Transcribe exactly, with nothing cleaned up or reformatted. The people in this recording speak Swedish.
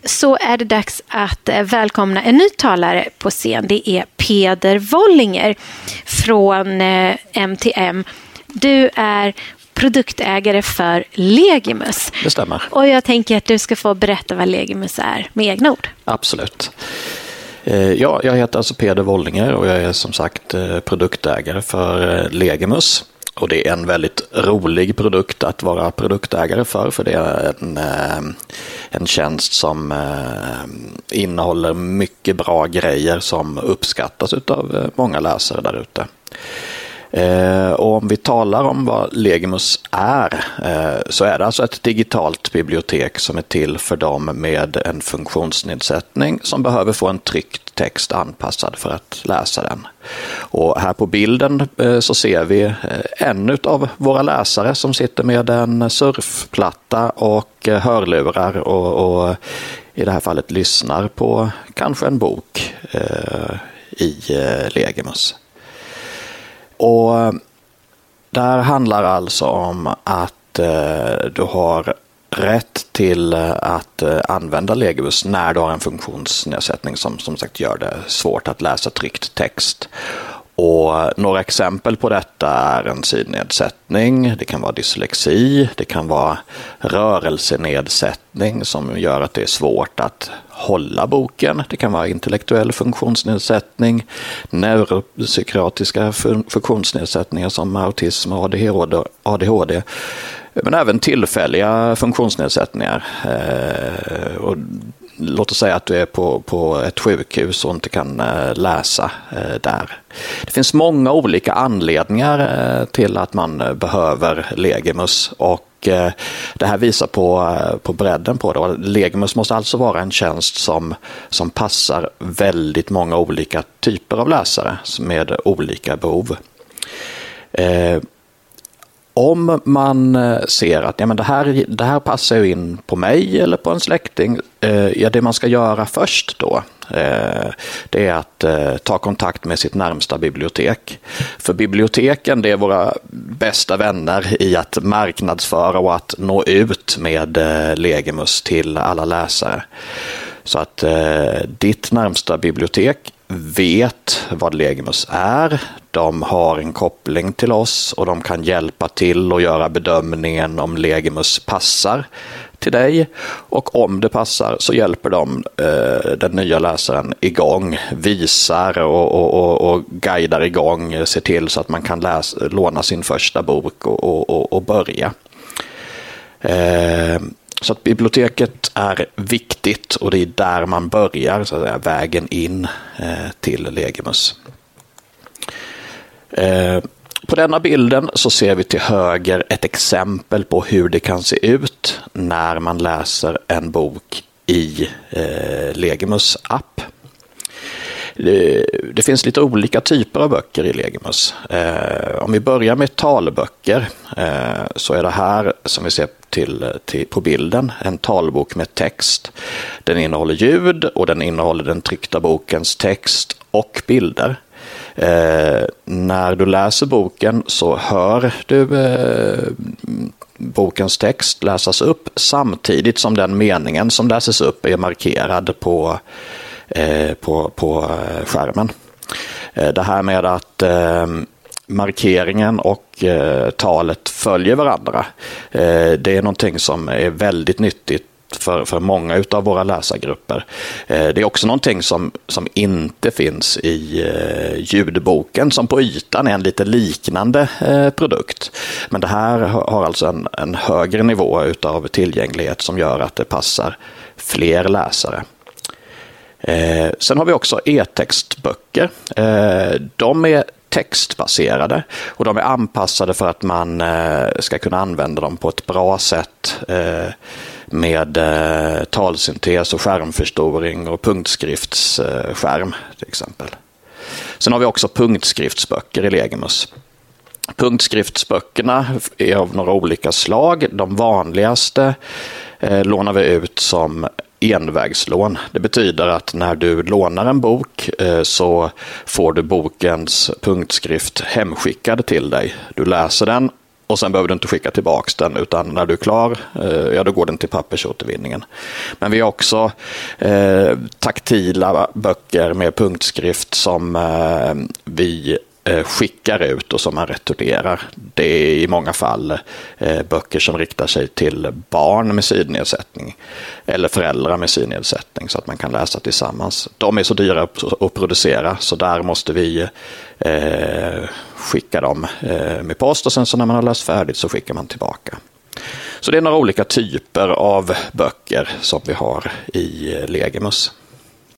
så är det dags att välkomna en ny talare på scen. Det är Peder Wollinger från M T M. Du är produktägare för Legimus. Det stämmer. Och jag tänker att du ska få berätta vad Legimus är med egna ord. Absolut. Ja, jag heter alltså Peder Wollinger och jag är som sagt produktägare för Legimus. Och det är en väldigt rolig produkt att vara produktägare för, för det är en, en tjänst som innehåller mycket bra grejer som uppskattas av många läsare där ute. Och om vi talar om vad Legimus är, så är det alltså ett digitalt bibliotek som är till för dem med en funktionsnedsättning som behöver få en tryckt text anpassad för att läsa den. Och här på bilden så ser vi en av våra läsare som sitter med en surfplatta och hörlurar och, och i det här fallet lyssnar på kanske en bok i Legimus. Och där handlar alltså om att eh, du har rätt till att eh, använda Legimus när du har en funktionsnedsättning som som sagt gör det svårt att läsa tryckt text. Och några exempel på detta är en synnedsättning, det kan vara dyslexi, det kan vara rörelsenedsättning som gör att det är svårt att hålla boken, det kan vara intellektuell funktionsnedsättning, neuropsykiatriska funktionsnedsättningar som autism och A D H D, men även tillfälliga funktionsnedsättningar. Och låt oss säga att du är på, på ett sjukhus och inte kan läsa där. Det finns många olika anledningar till att man behöver Legimus och det här visar på, på bredden på det. Legimus måste alltså vara en tjänst som, som passar väldigt många olika typer av läsare med olika behov. Eh, Om man ser att ja, men det, här, det här passar ju in på mig eller på en släkting, eh, ja, det man ska göra först då eh, det är att eh, ta kontakt med sitt närmsta bibliotek. För biblioteken, det är våra bästa vänner i att marknadsföra och att nå ut med eh, Legimus till alla läsare. Så att eh, ditt närmsta bibliotek vet vad Legimus är, de har en koppling till oss och de kan hjälpa till och göra bedömningen om Legimus passar till dig, och om det passar så hjälper de eh, den nya läsaren igång, visar och, och, och, och guidar igång, ser till så att man kan läsa, låna sin första bok och, och, och, och börja. Eh, Så att biblioteket är viktigt och det är där man börjar, så att säga, vägen in eh, till Legimus. Eh, på denna bilden så ser vi till höger ett exempel på hur det kan se ut när man läser en bok i eh, Legimus app. Det, det finns lite olika typer av böcker i Legimus. Eh, om vi börjar med talböcker eh, så är det här som vi ser till, till, på bilden en talbok med text. Den innehåller ljud och den innehåller den tryckta bokens text och bilder. Eh, när du läser boken så hör du eh, bokens text läsas upp samtidigt som den meningen som läses upp är markerad på På, på skärmen. Det här med att eh, markeringen och eh, talet följer varandra, eh, det är någonting som är väldigt nyttigt för, för många av våra läsargrupper. Eh, det är också någonting som, som inte finns i eh, ljudboken, som på ytan är en lite liknande eh, produkt. Men det här har alltså en, en högre nivå utav tillgänglighet som gör att det passar fler läsare. Eh, sen har vi också e-textböcker. Eh, de är textbaserade och de är anpassade för att man eh, ska kunna använda dem på ett bra sätt eh, med eh, talsyntes och skärmförstoring och punktskriftsskärm eh, till exempel. Sen har vi också punktskriftsböcker i Legimus. Punktskriftsböckerna är av några olika slag. De vanligaste eh, lånar vi ut som envägslån. Det betyder att när du lånar en bok eh, så får du bokens punktskrift hemskickad till dig. Du läser den Och sen behöver du inte skicka tillbaka den, utan när du är klar, ja, då går den till pappersåtervinningen. Men vi har också eh, taktila böcker med punktskrift som eh, vi eh, skickar ut och som man returnerar. Det är i många fall eh, böcker som riktar sig till barn med synnedsättning eller föräldrar med synnedsättning, så att man kan läsa tillsammans. De är så dyra att producera, så där måste vi eh, skicka dem eh, med post, och sen så när man har läst färdigt så skickar man tillbaka. Så det är några olika typer av böcker som vi har i Legimus.